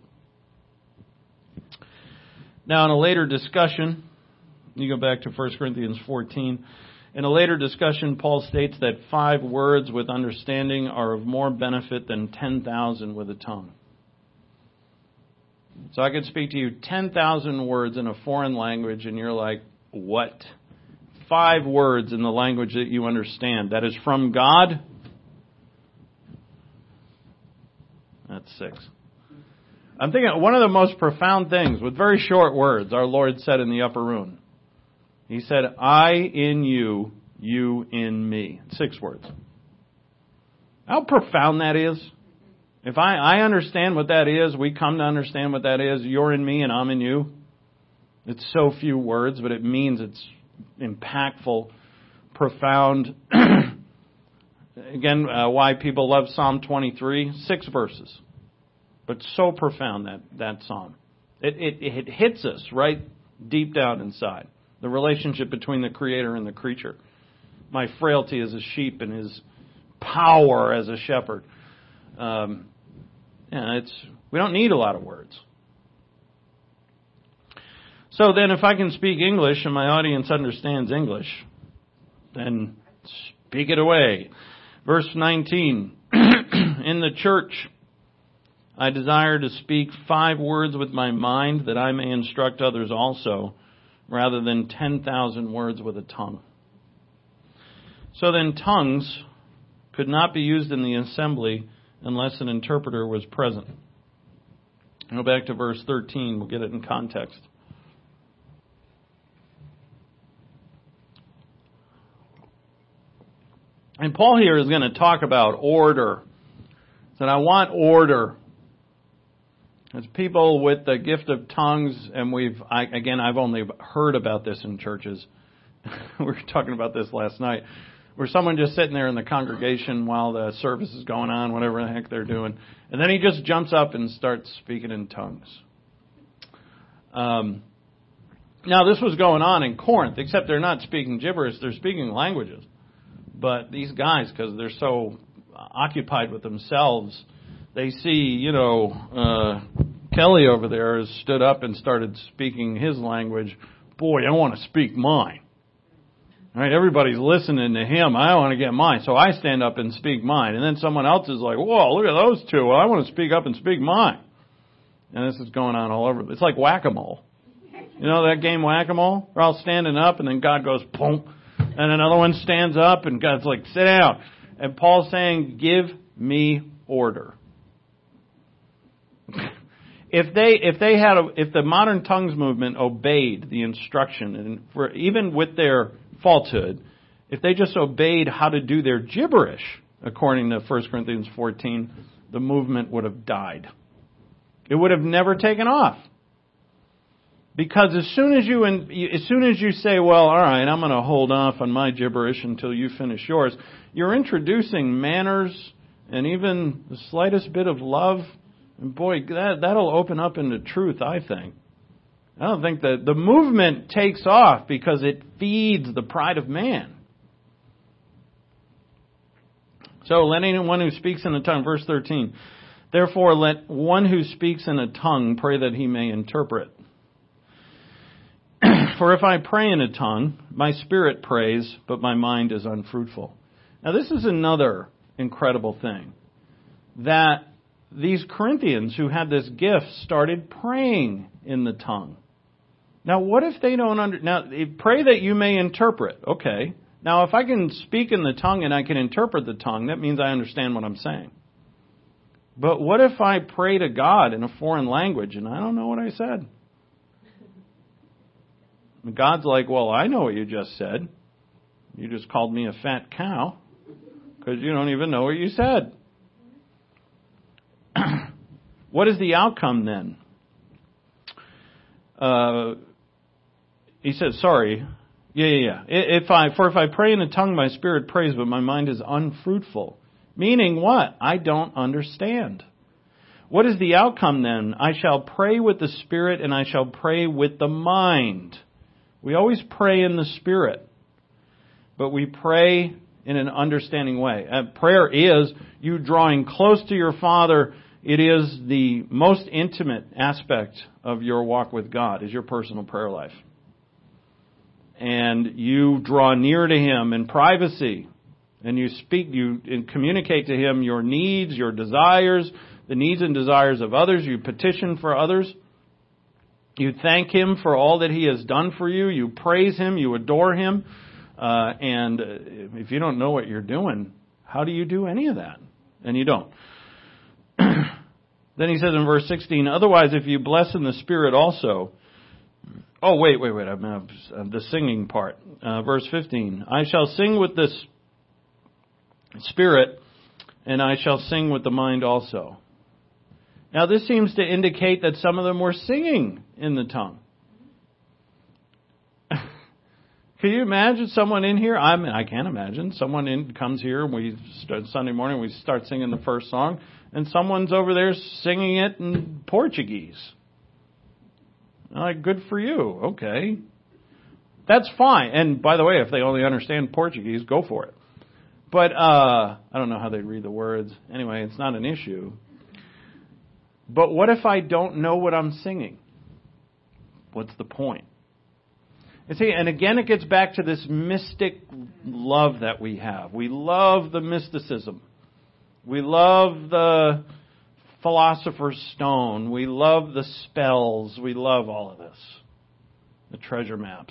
B: Now, in a later discussion, you go back to 1 Corinthians 14. In a later discussion, Paul states that 5 words with understanding are of more benefit than 10,000 with a tongue. So I could speak to you 10,000 words in a foreign language, and you're like, what? 5 words in the language that you understand. That is from God? That's 6. I'm thinking one of the most profound things, with very short words, our Lord said in the upper room. He said, I in you, you in me. 6 words. How profound that is. If I understand what that is, we come to understand what that is. You're in me and I'm in you. It's so few words, but it means it's impactful, profound. Again, why people love Psalm 23. 6 verses. But so profound, that psalm. It hits us right deep down inside. The relationship between the Creator and the creature. My frailty as a sheep and His power as a shepherd. We don't need a lot of words. So then if I can speak English and my audience understands English, then speak it away. Verse 19. In the church, I desire to speak 5 words with my mind that I may instruct others also, rather than 10,000 words with a tongue. So then tongues could not be used in the assembly unless an interpreter was present. Go back to verse 13. We'll get it in context. And Paul here is going to talk about order. He said, I want order. As people with the gift of tongues, and I've only heard about this in churches. We were talking about this last night, where someone just sitting there in the congregation while the service is going on, whatever the heck they're doing, and then he just jumps up and starts speaking in tongues. Now, this was going on in Corinth, except they're not speaking gibberish, they're speaking languages. But these guys, because they're so occupied with themselves, they see, Kelly over there has stood up and started speaking his language. Boy, I want to speak mine. All right, everybody's listening to him. I want to get mine. So I stand up and speak mine. And then someone else is like, whoa, look at those two. Well, I want to speak up and speak mine. And this is going on all over. It's like whack-a-mole. You know that game whack-a-mole? They're all standing up and then God goes, boom. And another one stands up and God's like, sit down. And Paul's saying, give me order. If the modern tongues movement obeyed the instruction, and even with their falsehood, if they just obeyed how to do their gibberish, according to 1 Corinthians 14, the movement would have died. It would have never taken off. Because as soon as you say, well, all right, I'm going to hold off on my gibberish until you finish yours, you're introducing manners and even the slightest bit of love. And boy, that'll open up into truth, I think. I don't think that the movement takes off because it feeds the pride of man. So let anyone who speaks in a tongue, verse 13, therefore let one who speaks in a tongue pray that he may interpret. For if I pray in a tongue, my spirit prays, but my mind is unfruitful. Now this is another incredible thing. That these Corinthians who had this gift started praying in the tongue. Now what if they don't pray that you may interpret. Okay. Now if I can speak in the tongue and I can interpret the tongue, that means I understand what I'm saying. But what if I pray to God in a foreign language and I don't know what I said? God's like, well, I know what you just said. You just called me a fat cow because you don't even know what you said. What is the outcome then? He says, sorry. Yeah. If I pray in a tongue, my spirit prays, but my mind is unfruitful. Meaning what? I don't understand. What is the outcome then? I shall pray with the Spirit and I shall pray with the mind. We always pray in the Spirit, but we pray in an understanding way. Prayer is you drawing close to your Father. It is the most intimate aspect of your walk with God, is your personal prayer life. And you draw near to Him in privacy, and you speak, you communicate to Him your needs, your desires, the needs and desires of others. You petition for others. You thank Him for all that He has done for you. You praise Him. You adore Him. And if you don't know what you're doing, how do you do any of that? And you don't. Then he says in verse 16, otherwise if you bless in the Spirit also. Oh, wait. I'm the singing part. Verse 15. I shall sing with the Spirit, and I shall sing with the mind also. Now this seems to indicate that some of them were singing in the tongue. Can you imagine someone in here? I can't imagine. Someone comes here, and we start Sunday morning, we start singing the first song, and someone's over there singing it in Portuguese. Like, good for you. Okay. That's fine. And by the way, if they only understand Portuguese, go for it. But I don't know how they read the words. Anyway, it's not an issue. But what if I don't know what I'm singing? What's the point? You see, and again, it gets back to this mystic love that we have. We love the mysticism. We love the philosopher's stone. We love the spells. We love all of this. The treasure maps.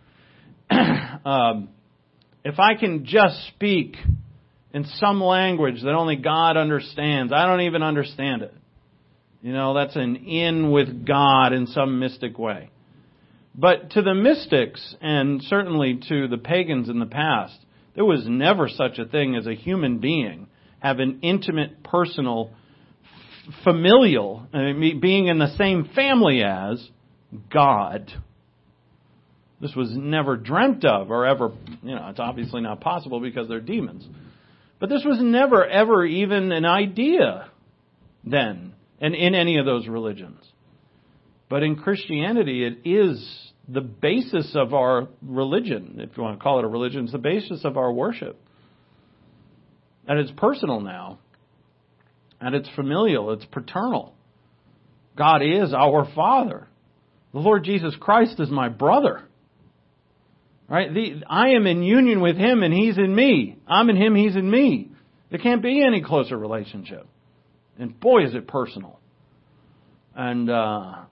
B: If I can just speak in some language that only God understands, I don't even understand it. You know, that's an in with God in some mystic way. But to the mystics, and certainly to the pagans in the past, there was never such a thing as a human being have an intimate, personal, familial, being in the same family as God. This was never dreamt of or ever, it's obviously not possible because they're demons. But this was never, ever even an idea then, and in any of those religions. But in Christianity, it is the basis of our religion. If you want to call it a religion, it's the basis of our worship. And it's personal now. And it's familial. It's paternal. God is our Father. The Lord Jesus Christ is my brother. Right? I am in union with Him and He's in me. I'm in Him, He's in me. There can't be any closer relationship. And boy, is it personal. And, that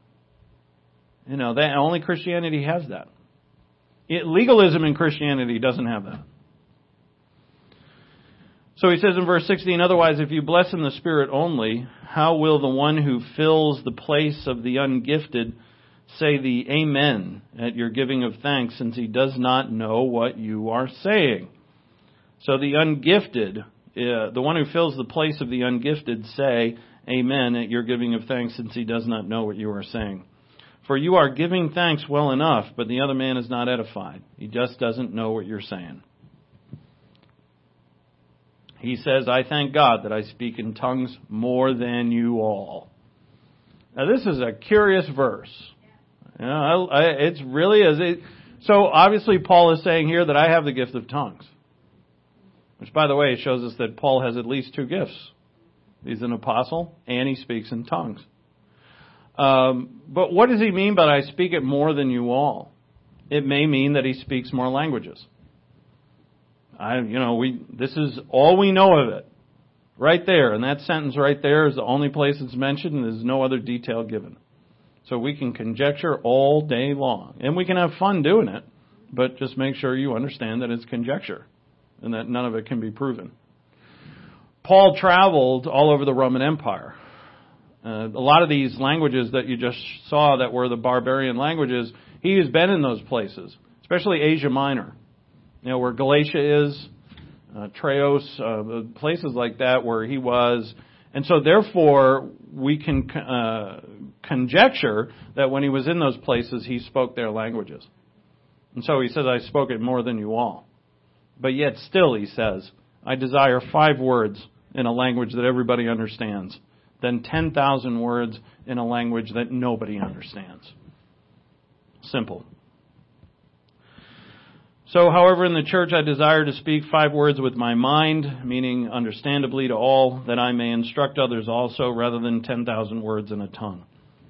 B: only Christianity has that. Legalism in Christianity doesn't have that. So he says in verse 16, otherwise, if you bless in the Spirit only, how will the one who fills the place of the ungifted say the Amen at your giving of thanks, since he does not know what you are saying? So the ungifted, the one who fills the place of the ungifted, say Amen at your giving of thanks, since he does not know what you are saying. For you are giving thanks well enough, but the other man is not edified. He just doesn't know what you're saying. He says, I thank God that I speak in tongues more than you all. Now this is a curious verse. It's really is. So obviously Paul is saying here that I have the gift of tongues. Which, by the way, shows us that Paul has at least two gifts. He's an apostle and he speaks in tongues. But what does he mean by I speak it more than you all? It may mean that he speaks more languages. This is all we know of it. Right there. And that sentence right there is the only place it's mentioned, and there's no other detail given. So we can conjecture all day long. And we can have fun doing it, but just make sure you understand that it's conjecture and that none of it can be proven. Paul traveled all over the Roman Empire. A lot of these languages that you just saw that were the barbarian languages, he has been in those places, especially Asia Minor. Where Galatia is, Treos, places like that where he was. And so therefore, we can conjecture that when he was in those places, he spoke their languages. And so he says, I spoke it more than you all. But yet still, he says, I desire 5 words in a language that everybody understands, than 10,000 words in a language that nobody understands. Simple. So, however, in the church I desire to speak 5 words with my mind, meaning understandably to all, that I may instruct others also, rather than 10,000 words in a tongue.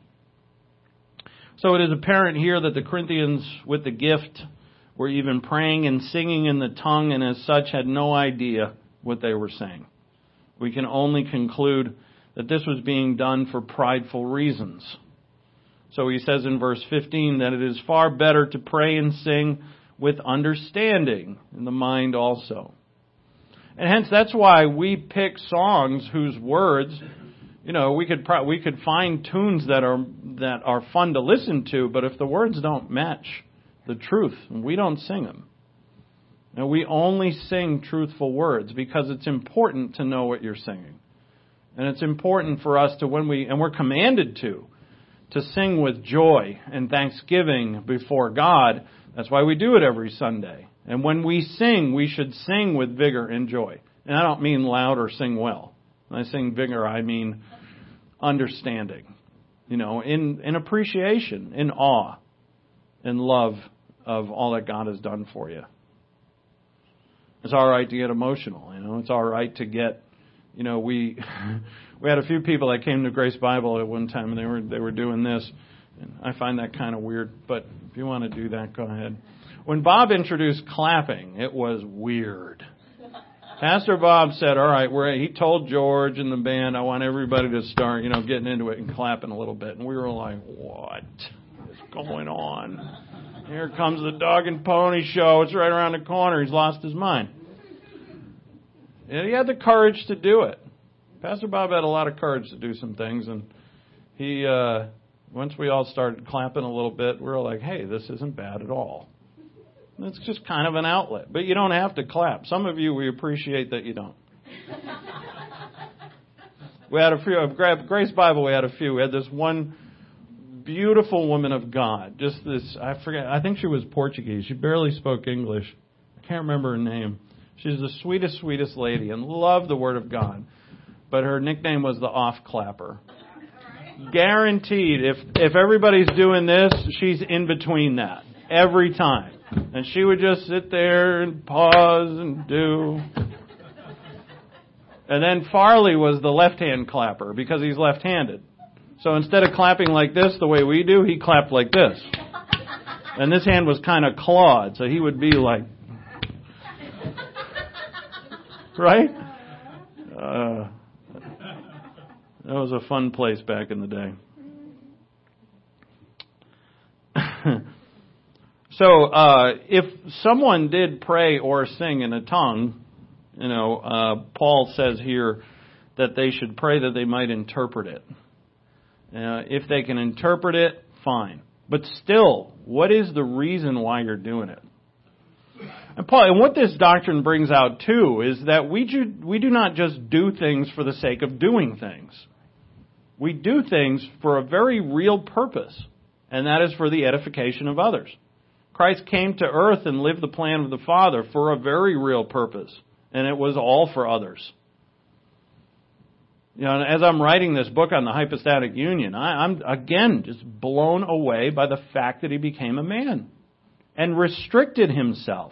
B: So it is apparent here that the Corinthians with the gift were even praying and singing in the tongue, and as such had no idea what they were saying. We can only conclude that this was being done for prideful reasons. So he says in verse 15 that it is far better to pray and sing with understanding in the mind also. And hence that's why we pick songs whose words, we could find tunes that are fun to listen to, but if the words don't match the truth, we don't sing them. And we only sing truthful words because it's important to know what you're singing. And it's important for us to, we're commanded to sing with joy and thanksgiving before God. That's why we do it every Sunday. And when we sing, we should sing with vigor and joy. And I don't mean loud or sing well. When I sing vigor, I mean understanding. In appreciation, in awe, in love of all that God has done for you. It's all right to get emotional. It's all right to get, we had a few people that came to Grace Bible at one time, and they were doing this. And I find that kind of weird, but if you want to do that, go ahead. When Bob introduced clapping, it was weird. Pastor Bob said, all right, he told George and the band, I want everybody to start, getting into it and clapping a little bit. And we were like, what is going on? Here comes the dog and pony show. It's right around the corner. He's lost his mind. And he had the courage to do it. Pastor Bob had a lot of courage to do some things, and he, once we all started clapping a little bit, we were like, hey, this isn't bad at all. It's just kind of an outlet. But you don't have to clap. Some of you, we appreciate that you don't. We had a few, Grace Bible, we had a few. We had this one beautiful woman of God. Just this, I think she was Portuguese. She barely spoke English. I can't remember her name. She's the sweetest, sweetest lady and loved the Word of God. But her nickname was the off clapper. Guaranteed, if everybody's doing this, she's in between that every time. And she would just sit there and pause and do. And then Farley was the left-hand clapper because he's left-handed. So instead of clapping like this the way we do, he clapped like this. And this hand was kind of clawed, so he would be like, right? That was a fun place back in the day. So, if someone did pray or sing in a tongue, Paul says here that they should pray that they might interpret it. If they can interpret it, fine. But still, what is the reason why you're doing it? And what this doctrine brings out too is that we do not just do things for the sake of doing things. We do things for a very real purpose, and that is for the edification of others. Christ came to earth and lived the plan of the Father for a very real purpose, and it was all for others. As I'm writing this book on the hypostatic union, I'm again just blown away by the fact that he became a man and restricted himself.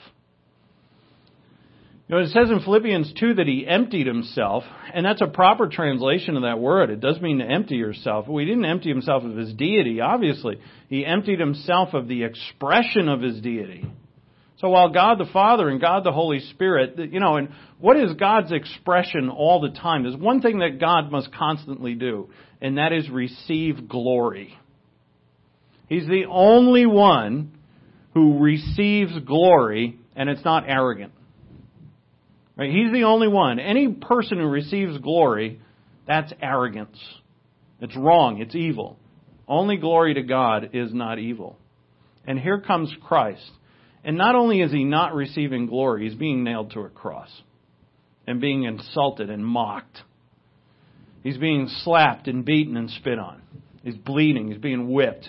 B: It says in Philippians 2 that he emptied himself, and that's a proper translation of that word. It does mean to empty yourself. Well, he didn't empty himself of his deity, obviously. He emptied himself of the expression of his deity. So while God the Father and God the Holy Spirit, and what is God's expression all the time? There's one thing that God must constantly do, and that is receive glory. He's the only one who receives glory, and it's not arrogant. Right? He's the only one. Any person who receives glory, that's arrogance. It's wrong. It's evil. Only glory to God is not evil. And here comes Christ. And not only is he not receiving glory, he's being nailed to a cross and being insulted and mocked. He's being slapped and beaten and spit on. He's bleeding. He's being whipped.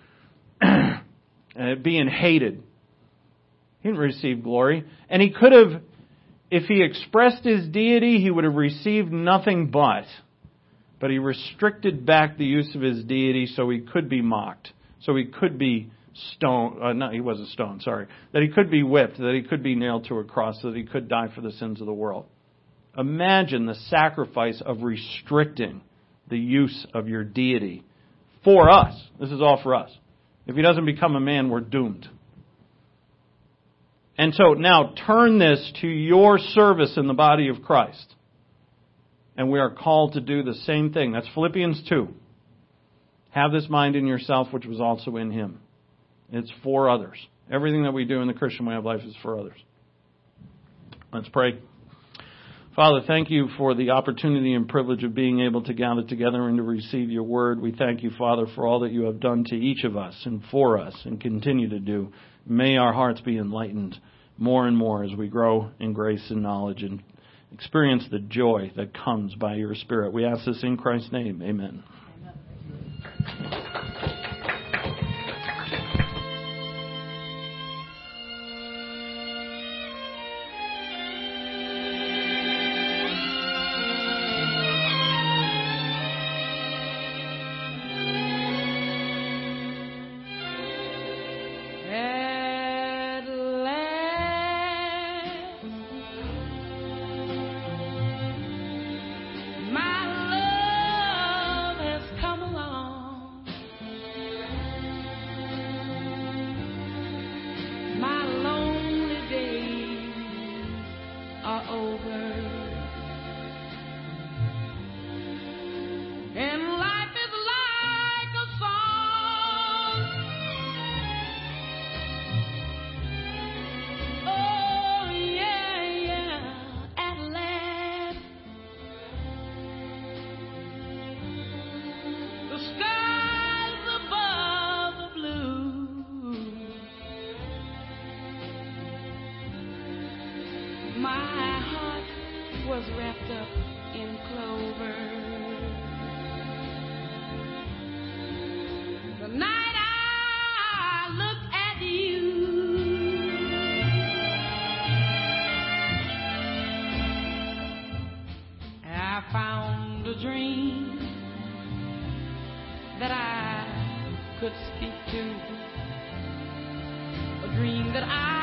B: And being hated. He didn't receive glory. And he could have, if he expressed his deity, he would have received nothing but But he restricted back the use of his deity so he could be mocked, so he could be stoned. No, he wasn't stoned, sorry. That he could be whipped, that he could be nailed to a cross, so that he could die for the sins of the world. Imagine the sacrifice of restricting the use of your deity for us. This is all for us. If he doesn't become a man, we're doomed. And so now turn this to your service in the body of Christ. And we are called to do the same thing. That's Philippians 2. Have this mind in yourself, which was also in him. It's for others. Everything that we do in the Christian way of life is for others. Let's pray. Father, thank you for the opportunity and privilege of being able to gather together and to receive your word. We thank you, Father, for all that you have done to each of us and for us and continue to do. May our hearts be enlightened more and more as we grow in grace and knowledge and experience the joy that comes by your Spirit. We ask this in Christ's name. Amen.
A: Was wrapped up in clover. The night I looked at you, I found a dream that I could speak to, a dream that I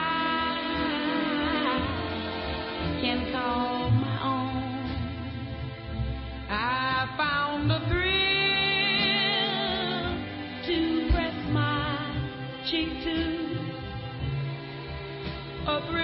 A: can call my own. I found a thrill to press my cheek to, a thrill